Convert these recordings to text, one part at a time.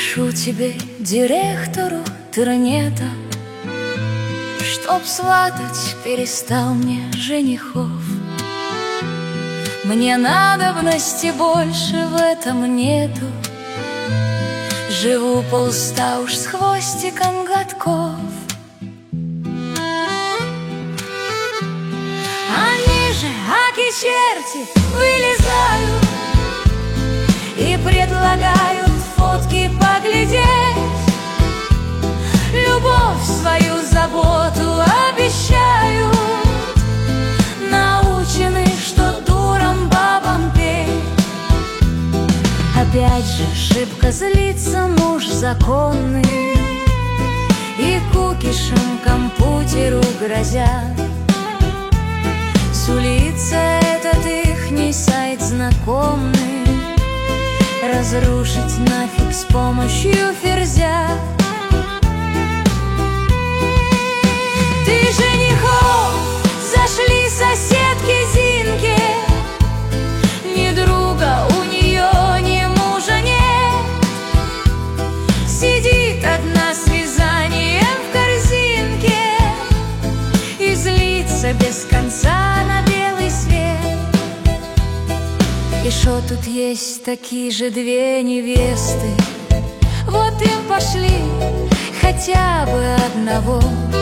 Пишу тебе, директору Тернета, чтоб сватать перестал мне женихов. Мне надобности больше в этом нету. Живу полста уж с хвостиком годков. Они же, аки черти, вылезают и предлагают фотки поглядеть. Любовь свою, заботу обещают, научены, что дурам бабам петь. Опять же шибко злится муж законный, и кукишем компьютеру грозят. Сулится этот ихний сайт знакомый разрушить нафиг с помощью ферзя. Ты женихов зашли соседки Зинке, ни друга у нее, ни мужа нет. Сидит одна с вязанием в корзинке и злится без конца на белый свет. И шо тут есть такие же две невесты, вот им пошли хотя бы одного,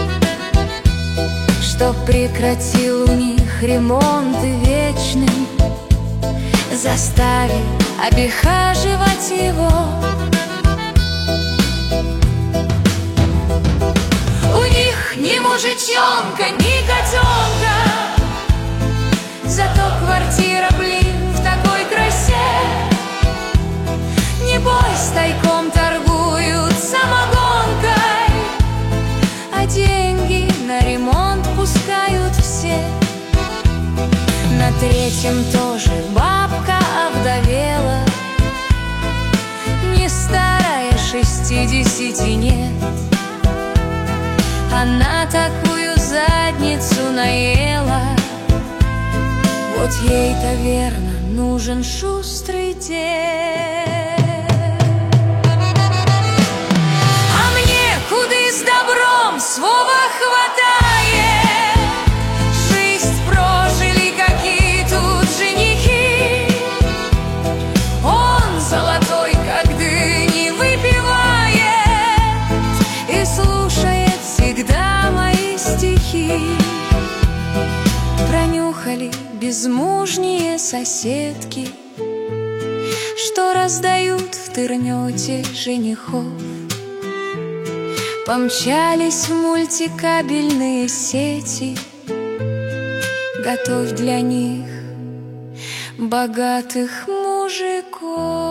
чтоб прекратил у них ремонты вечным, заставив обихаживать его. У них ни мужичонка, ни котенка, зато квартира, блин, в такой красе. Небось, тайком торгуют самогонкой, а деньги на ремонт пускают все. На третьем тоже бабка овдовела, не старая, 60 нет. Она такую задницу наела, вот ей-то верно нужен шустрый дед. А мне куды с добром свого хватает? Жизнь прожили какие тут женихи. Он золотой, как дыни, выпивает и слушает всегда мои стихи. Пронюхали безмужние соседки, что раздают в Тернете женихов. Помчались в мультикабельные сети, готовь для них богатых мужиков.